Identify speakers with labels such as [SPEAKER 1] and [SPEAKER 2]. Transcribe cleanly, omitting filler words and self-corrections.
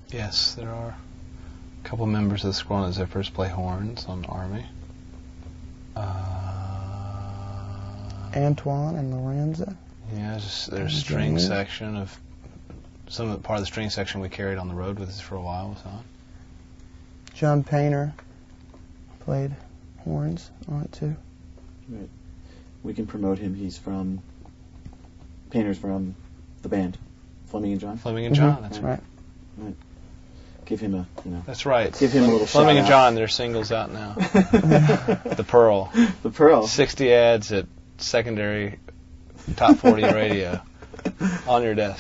[SPEAKER 1] Yes, there are a couple members of the Squirrel and Zippers play horns on Army.
[SPEAKER 2] Antoine and Lorenza.
[SPEAKER 1] Yeah, there's a string section of part of the string section we carried on the road with us for a while was on.
[SPEAKER 2] John Painter played horns on it too.
[SPEAKER 3] Right. We can promote him. Painter's from the band, Fleming and John.
[SPEAKER 1] Fleming and John, that's
[SPEAKER 2] right.
[SPEAKER 3] Right. Give him
[SPEAKER 1] That's right.
[SPEAKER 3] Give him a little
[SPEAKER 1] Fleming and
[SPEAKER 3] shout
[SPEAKER 1] John, their singles out now. The Pearl.
[SPEAKER 3] The Pearl.
[SPEAKER 1] 60 ads at secondary top 40 radio on your desk.